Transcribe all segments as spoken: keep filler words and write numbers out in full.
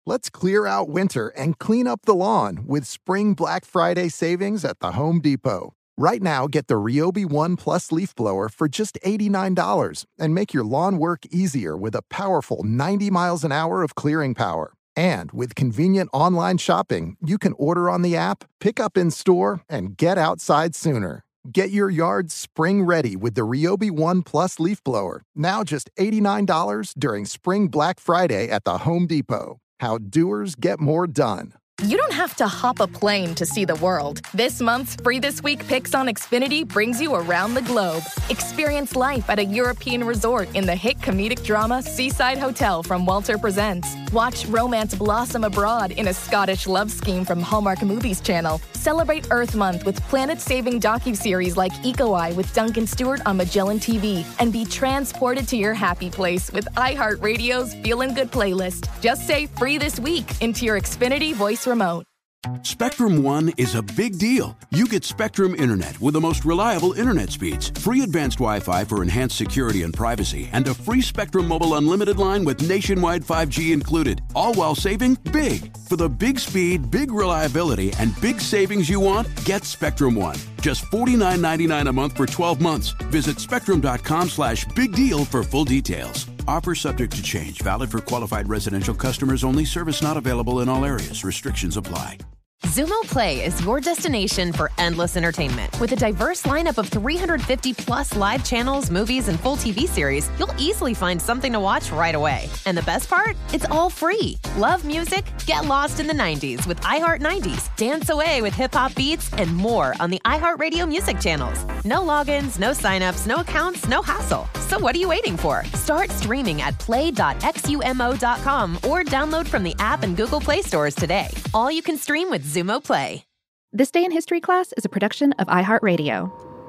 Let's clear out winter and clean up the lawn with Spring Black Friday savings at the Home Depot. Right now, get the Ryobi One Plus leaf blower for just eighty-nine dollars and make your lawn work easier with a powerful ninety miles an hour of clearing power. And with convenient online shopping, you can order on the app, pick up in store, and get outside sooner. Get your yard spring ready with the Ryobi One Plus leaf blower, now just eighty-nine dollars during Spring Black Friday at the Home Depot. How doers get more done. You don't have to hop a plane to see the world. This month's Free This Week Picks on Xfinity brings you around the globe. Experience life at a European resort in the hit comedic drama Seaside Hotel from Walter Presents. Watch romance blossom abroad in a Scottish love scheme from Hallmark Movies Channel. Celebrate Earth Month with planet-saving docuseries like Eco Eye with Duncan Stewart on Magellan T V. And be transported to your happy place with iHeartRadio's Feelin' Good playlist. Just say Free This Week into your Xfinity voice remote. Spectrum One is a big deal. You get Spectrum Internet with the most reliable internet speeds, free advanced Wi-Fi for enhanced security and privacy, and a free Spectrum Mobile Unlimited line with nationwide five G included, all while saving big. For the big speed, big reliability, and big savings you want, get Spectrum One. Just forty-nine ninety-nine a month for twelve months. Visit spectrum.com slash big deal for full details. Offer subject to change. Valid for qualified residential customers only. Service not available in all areas. Restrictions apply. Xumo Play is your destination for endless entertainment. With a diverse lineup of three hundred fifty plus live channels, movies, and full T V series, you'll easily find something to watch right away. And the best part? It's all free. Love music? Get lost in the nineties with iHeart nineties. Dance away with hip-hop beats and more on the iHeartRadio music channels. No logins, no signups, no accounts, no hassle. So what are you waiting for? Start streaming at play dot xumo dot com or download from the app and Google Play stores today. All you can stream with Xumo Play. This Day in History class is a production of iHeartRadio.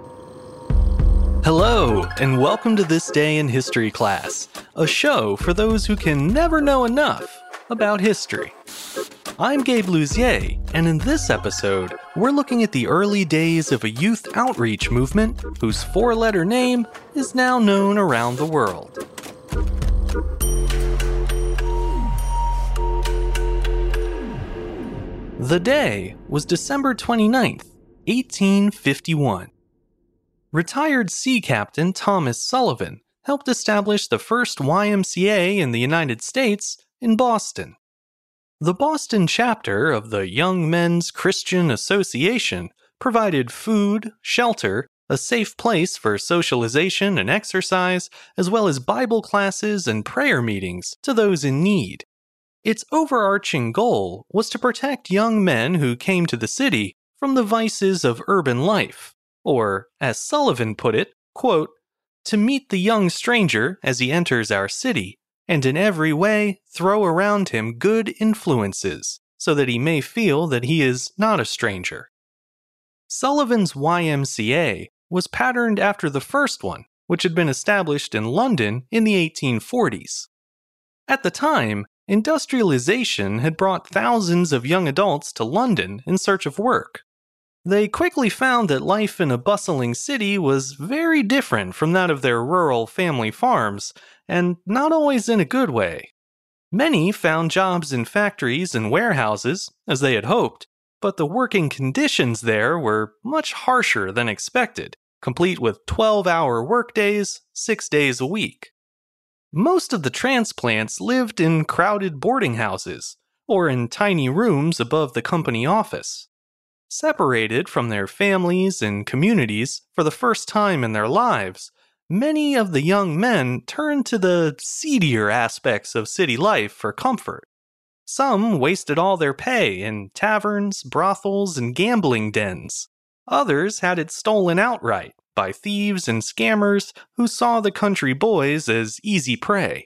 Hello, and welcome to This Day in History class, a show for those who can never know enough about history. I'm Gabe Luzier, and in this episode, we're looking at the early days of a youth outreach movement whose four-letter name is now known around the world. The day was December twenty-ninth, eighteen fifty-one. Retired sea captain Thomas Sullivan helped establish the first Y M C A in the United States in Boston. The Boston chapter of the Young Men's Christian Association provided food, shelter, a safe place for socialization and exercise, as well as Bible classes and prayer meetings to those in need. Its overarching goal was to protect young men who came to the city from the vices of urban life, or, as Sullivan put it, quote, to meet the young stranger as he enters our city, and in every way throw around him good influences, so that he may feel that he is not a stranger. Sullivan's Y M C A was patterned after the first one, which had been established in London in the eighteen forties. At the time, industrialization had brought thousands of young adults to London in search of work. They quickly found that life in a bustling city was very different from that of their rural family farms, and not always in a good way. Many found jobs in factories and warehouses, as they had hoped, but the working conditions there were much harsher than expected, complete with twelve-hour workdays, six days a week. Most of the transplants lived in crowded boarding houses, or in tiny rooms above the company office. Separated from their families and communities for the first time in their lives, many of the young men turned to the seedier aspects of city life for comfort. Some wasted all their pay in taverns, brothels, and gambling dens. Others had it stolen outright by thieves and scammers who saw the country boys as easy prey.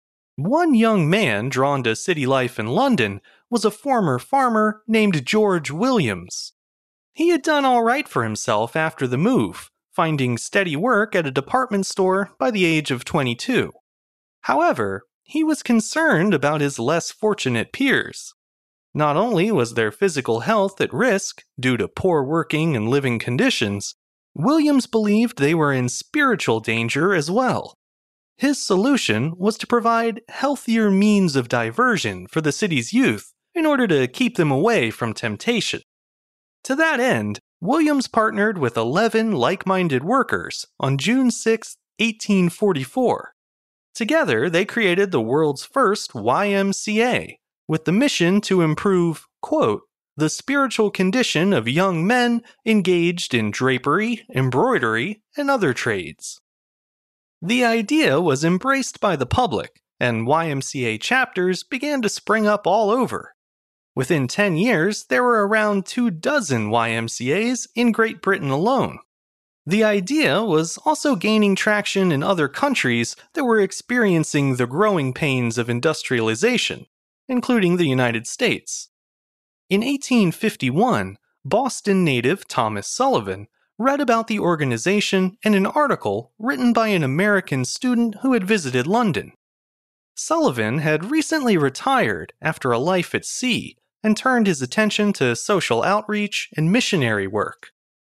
One young man drawn to city life in London was a former farmer named George Williams. He had done all right for himself after the move, finding steady work at a department store by the age of twenty-two. However, he was concerned about his less fortunate peers. Not only was their physical health at risk due to poor working and living conditions, Williams believed they were in spiritual danger as well. His solution was to provide healthier means of diversion for the city's youth in order to keep them away from temptation. To that end, Williams partnered with eleven like-minded workers on June sixth, eighteen forty-four. Together, they created the world's first Y M C A, with the mission to improve, quote, the spiritual condition of young men engaged in drapery, embroidery, and other trades. The idea was embraced by the public, and Y M C A chapters began to spring up all over. Within ten years, there were around two dozen Y M C As in Great Britain alone. The idea was also gaining traction in other countries that were experiencing the growing pains of industrialization, including the United States. In eighteen fifty-one, Boston native Thomas Sullivan read about the organization in an article written by an American student who had visited London. Sullivan had recently retired after a life at sea and turned his attention to social outreach and missionary work.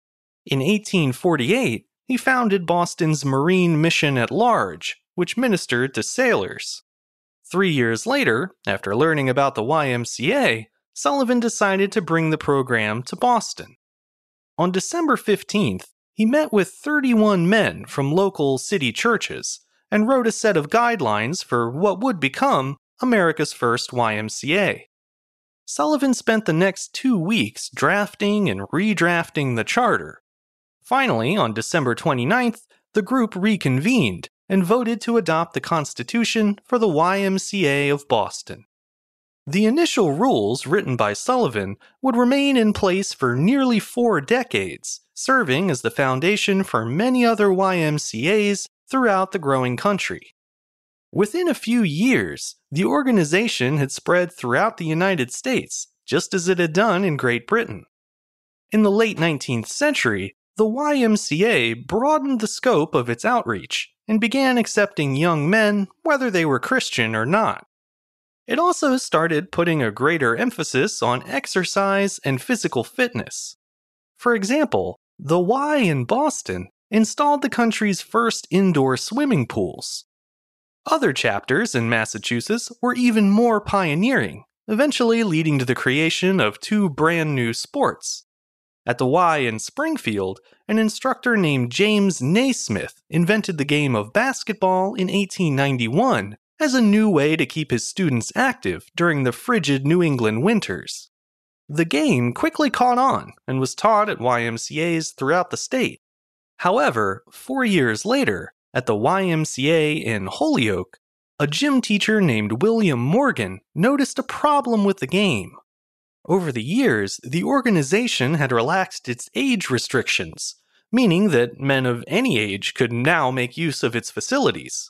In eighteen forty-eight, he founded Boston's Marine Mission at Large, which ministered to sailors. Three years later, after learning about the Y M C A, Sullivan decided to bring the program to Boston. On December fifteenth, he met with thirty-one men from local city churches and wrote a set of guidelines for what would become America's first Y M C A. Sullivan spent the next two weeks drafting and redrafting the charter. Finally, on December twenty-ninth, the group reconvened and voted to adopt the Constitution for the Y M C A of Boston. The initial rules written by Sullivan would remain in place for nearly four decades, serving as the foundation for many other Y M C As throughout the growing country. Within a few years, the organization had spread throughout the United States, just as it had done in Great Britain. In the late nineteenth century, the Y M C A broadened the scope of its outreach and began accepting young men whether they were Christian or not. It also started putting a greater emphasis on exercise and physical fitness. For example, the Y in Boston installed the country's first indoor swimming pools. Other chapters in Massachusetts were even more pioneering, eventually leading to the creation of two brand new sports. At the Y in Springfield, an instructor named James Naismith invented the game of basketball in eighteen ninety-one as a new way to keep his students active during the frigid New England winters. The game quickly caught on and was taught at Y M C As throughout the state. However, four years later, at the Y M C A in Holyoke, a gym teacher named William Morgan noticed a problem with the game. Over the years, the organization had relaxed its age restrictions, meaning that men of any age could now make use of its facilities.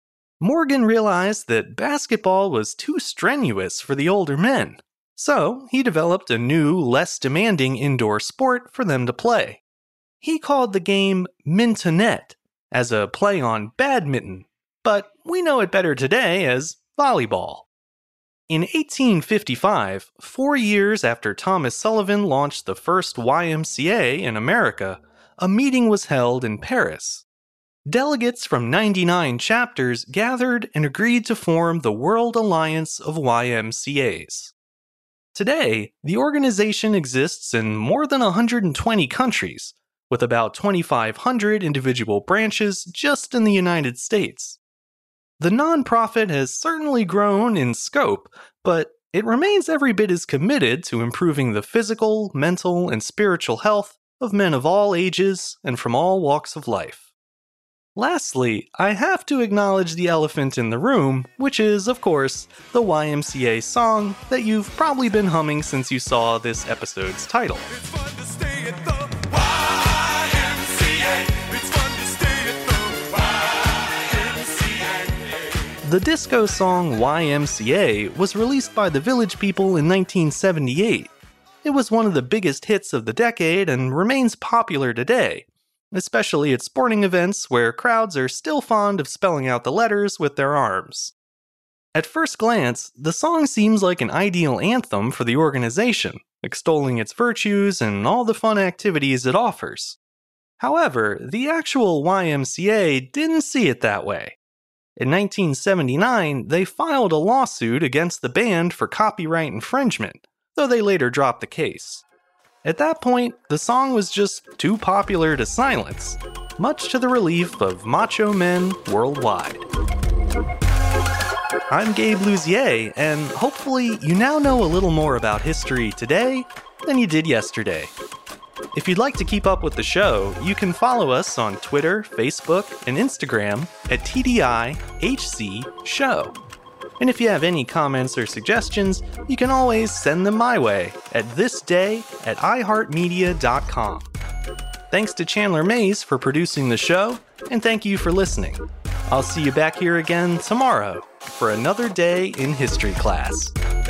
Morgan realized that basketball was too strenuous for the older men, so he developed a new, less demanding indoor sport for them to play. He called the game Mintonette, as a play on badminton, but we know it better today as volleyball. In eighteen fifty-five, four years after Thomas Sullivan launched the first Y M C A in America, a meeting was held in Paris. Delegates from ninety-nine chapters gathered and agreed to form the World Alliance of Y M C As. Today, the organization exists in more than one hundred twenty countries, with about twenty-five hundred individual branches just in the United States. The nonprofit has certainly grown in scope, but it remains every bit as committed to improving the physical, mental, and spiritual health of men of all ages and from all walks of life. Lastly, I have to acknowledge the elephant in the room, which is, of course, the Y M C A song that you've probably been humming since you saw this episode's title. It's fun to stay at the Y M C A. It's fun to stay at the Y M C A. The disco song Y M C A was released by the Village People in nineteen seventy-eight. It was one of the biggest hits of the decade and remains popular today, especially at sporting events where crowds are still fond of spelling out the letters with their arms. At first glance, the song seems like an ideal anthem for the organization, extolling its virtues and all the fun activities it offers. However, the actual Y M C A didn't see it that way. In nineteen seventy-nine, they filed a lawsuit against the band for copyright infringement, though they later dropped the case. At that point, the song was just too popular to silence, much to the relief of macho men worldwide. I'm Gabe Luzier, and hopefully you now know a little more about history today than you did yesterday. If you'd like to keep up with the show, you can follow us on Twitter, Facebook, and Instagram at T D I H C Show. And if you have any comments or suggestions, you can always send them my way at thisday at i heart media dot com. Thanks to Chandler Mays for producing the show, and thank you for listening. I'll see you back here again tomorrow for another day in history class.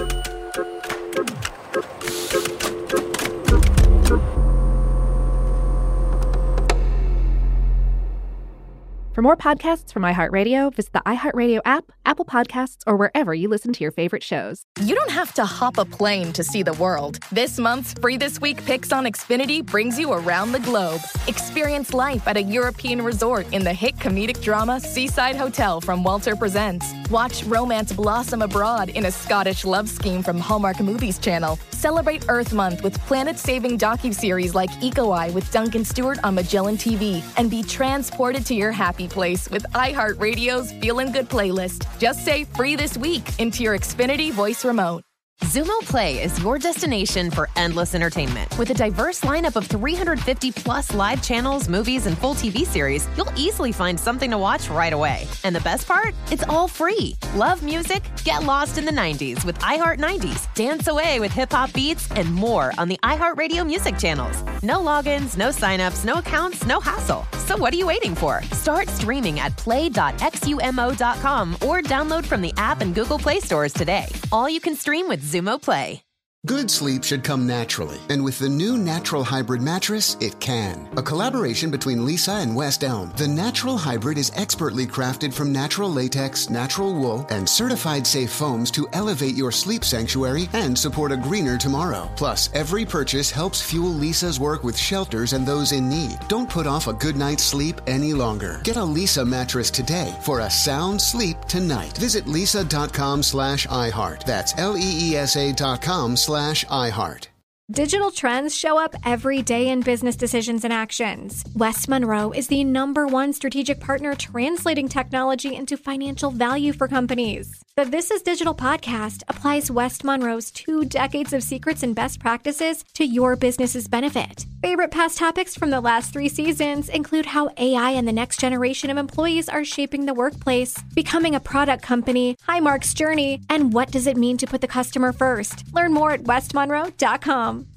For more podcasts from iHeartRadio, visit the iHeartRadio app, Apple Podcasts, or wherever you listen to your favorite shows. You don't have to hop a plane to see the world. This month's Free This Week Picks on Xfinity brings you around the globe. Experience life at a European resort in the hit comedic drama Seaside Hotel from Walter Presents. Watch romance blossom abroad in a Scottish love scheme from Hallmark Movies Channel. Celebrate Earth Month with planet-saving docuseries like Eco Eye with Duncan Stewart on Magellan T V. And be transported to your happy place with iHeartRadio's Feelin' Good playlist. Just say free this week into your Xfinity voice remote. Xumo Play is your destination for endless entertainment. With a diverse lineup of three hundred fifty plus live channels, movies, and full T V series, you'll easily find something to watch right away. And the best part? It's all free. Love music? Get lost in the nineties with iHeart nineties, dance away with hip-hop beats, and more on the iHeartRadio music channels. No logins, no signups, no accounts, no hassle. So what are you waiting for? Start streaming at play dot xumo dot com or download from the app and Google Play stores today. All you can stream with Xumo Play. Good sleep should come naturally, and with the new Natural Hybrid mattress, it can. A collaboration between Lisa and West Elm, the Natural Hybrid is expertly crafted from natural latex, natural wool, and certified safe foams to elevate your sleep sanctuary and support a greener tomorrow. Plus, every purchase helps fuel Lisa's work with shelters and those in need. Don't put off a good night's sleep any longer. Get a Lisa mattress today for a sound sleep tonight. Visit lisa.com slash iHeart. That's L-E-E-S-A dot com slash iHeart. Digital trends show up every day in business decisions and actions. West Monroe is the number one strategic partner translating technology into financial value for companies. The This is Digital podcast applies West Monroe's two decades of secrets and best practices to your business's benefit. Favorite past topics from the last three seasons include how A I and the next generation of employees are shaping the workplace, becoming a product company, Highmark's journey, and what does it mean to put the customer first. Learn more at west monroe dot com.